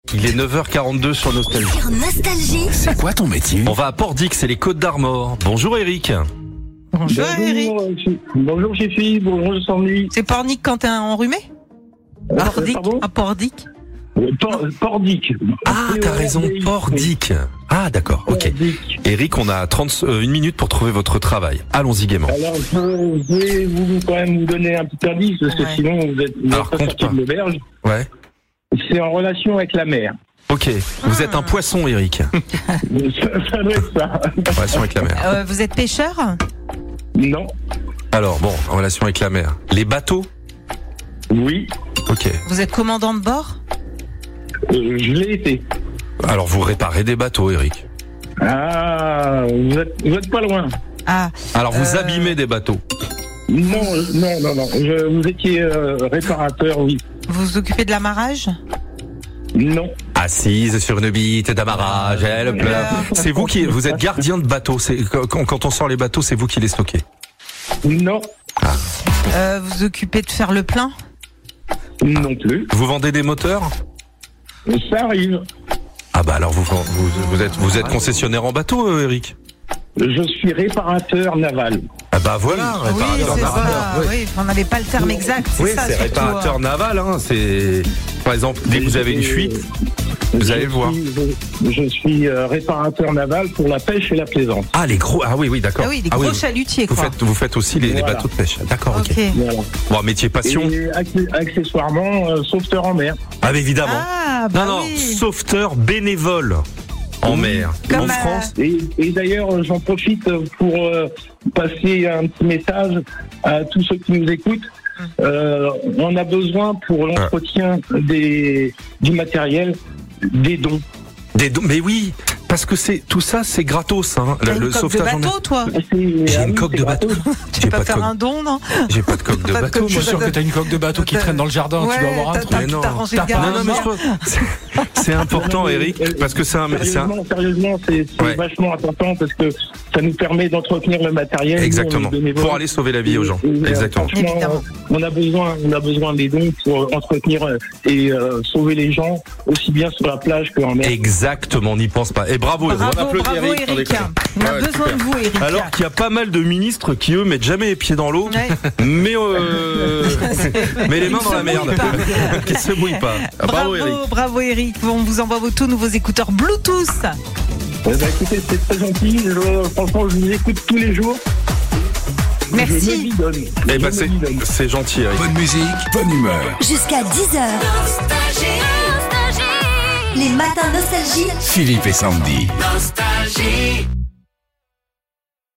Il est 9h42 sur Nostalgie. Sur Nostalgie. C'est quoi ton métier? On va à Port-Dix, c'est les Côtes d'Armor. Bonjour Eric. Bonjour Eric. Bonjour Chiffy, bonjour Sandy. C'est Pornic quand t'es enrhumé? Pordic, pardon à Pordic. Pordic. Ah, t'as raison, Port-Dix. Ah, d'accord, ok. Pordic. Eric, on a 1 minute pour trouver votre travail. Allons-y gaiement. Alors, je vais vous quand même vous donner un petit indice, parce que Ouais. sinon vous êtes Alors, pas compte sorti pas. de l'auberge. Ouais. C'est en relation avec la mer. Ok, vous êtes un poisson, Eric. Ça doit être ça. Relation avec la mer. Vous êtes pêcheur? Non. Alors, bon, en relation avec la mer. Les bateaux? Oui. Ok. Vous êtes commandant de bord? Je l'ai été. Alors, vous réparez des bateaux, Eric. Ah, vous êtes pas loin. Ah, Alors, vous abîmez des bateaux. Non. Vous étiez réparateur, oui. vous vous occupez de l'amarrage? Non. Assise sur une bite d'amarrage, elle pleure. C'est vous vous êtes gardien de bateau. C'est quand on sort les bateaux, c'est vous qui les stockez. Non. Vous vous occupez de faire le plein? Non plus. Vous vendez des moteurs? Ça arrive. Ah bah alors vous êtes concessionnaire en bateau, Eric? Je suis réparateur naval. Ah bah voilà, Oui, réparateur c'est naval. ça. Oui, on n'avait pas le terme exact. C'est Oui, ça, c'est surtout, réparateur naval. Hein, c'est par exemple dès que vous avez une fuite, vous allez le voir. Je suis réparateur naval pour la pêche et la plaisance. Ah les gros, ah oui d'accord. Ah oui, des gros chalutiers Vous quoi. faites aussi les Voilà. bateaux de pêche. D'accord, ok. Ok. Voilà. Bon, métier passion. Et accessoirement, sauveteur en mer. Ah mais évidemment. Ah, bah non, oui. sauveteur bénévole en mer. Comme en France. Et d'ailleurs, j'en profite pour passer un petit message à tous ceux qui nous écoutent. On a besoin pour l'entretien du matériel des dons. Mais oui, parce que tout ça, c'est gratos. Hein, T'as une coque de sauvetage en mer. bateau, toi? J'ai une coque de bateau. Tu peux pas faire un don, non? J'ai pas de coque de Pas de bateau. coque Je moi. suis sûr que t'as une coque de bateau qui traîne dans le jardin, tu dois avoir un truc. Mais non. T'as rangé le T'as pas- garage. Non, mais je crois- c'est important, Eric, parce que c'est un. Sérieusement, c'est Ouais. vachement important parce que ça nous permet d'entretenir le matériel. Exactement. Nous, on est bénévoles. Pour aller sauver la vie aux gens. Exactement. Franchement, Évidemment. on a besoin des dons pour entretenir et sauver les gens aussi bien sur la plage qu'en mer. Exactement, on n'y pense pas. Et bravo, on applaudit Bravo Eric. Eric. On a Ouais, besoin super. de vous Eric. Alors qu'il y a pas mal de ministres qui eux mettent jamais les pieds dans l'eau, Ouais. mais les mains Ils dans se la merde, mouillent pas. qui se mouillent pas. Ah, bravo Eric. Bravo Eric. On vous envoie tous nouveaux écouteurs Bluetooth. Écoutez, c'est très gentil. Franchement, je vous écoute tous les jours. Je me Merci. bidonne. Eh ben Je me bidonne. c'est gentil Eric. Bonne musique, bonne humeur. Jusqu'à 10h. Les matins Nostalgie. Philippe et Sandy. Nostalgie.